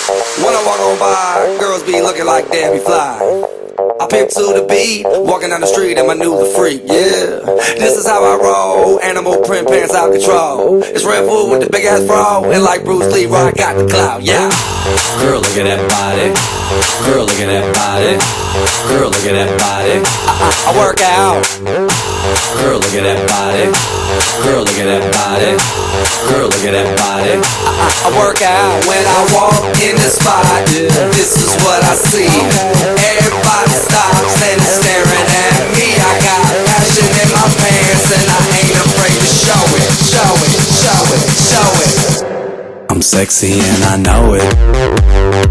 When I walk on by, girls be looking like Debbie Fly. I pimp to the beat, walking down the street and my new the freak, yeah. This is how I roll, animal print pants out control. It's Red Bull with the big ass bra, and like Bruce Lee, I got the clout, yeah. Girl, look at that body. Girl, look at that body. Girl, look at that body. I work out. Girl, look at that body. Girl, look at that body. Girl, look at that body. I work out when I walk in the spot. This is what I see. Everybody stops and is staring at me. I got passion in my pants and I ain't afraid to show it, show it, show it, show it. I'm sexy and I know it.